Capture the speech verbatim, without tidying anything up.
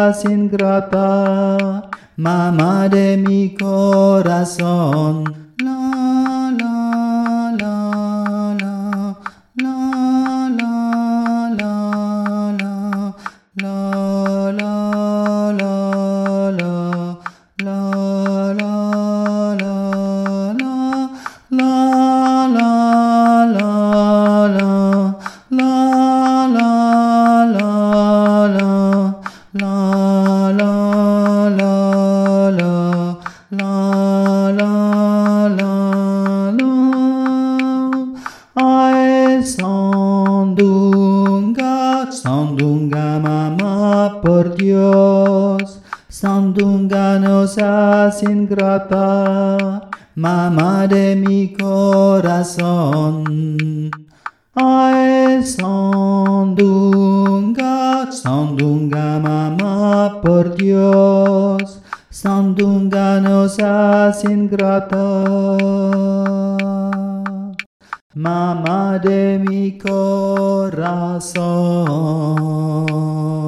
seas ingrata, mamá de mi corazón. La, la, la, la, la, la, la, la, la, la, la, la, la, la, la, la, la, la, la, la. La la la la la la la la la la la la. Ay, Sandunga, Sandunga, mamá, por Dios, Sandunga, no seas ingrata, mamá de mi corazón. Ay, Sandunga, Sandunga, mamá, por Dios, Sandunga, no seas ingrata, mamá de mi corazón.